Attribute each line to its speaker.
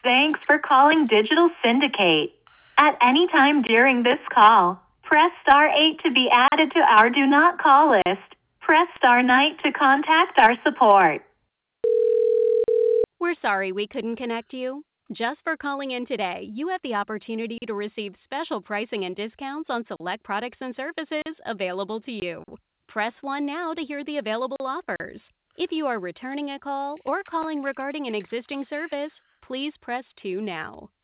Speaker 1: Thanks for calling Digital Syndicate. At any time during this call, press star 8 to be added to our do not call list. Press star 9 to contact our support.
Speaker 2: We're sorry we couldn't connect you. Just for calling in today, you have the opportunity to receive special pricing and discounts on select products and services available to you. Press 1 now to hear the available offers. If you are returning a call or calling regarding an existing service, please press 2 now.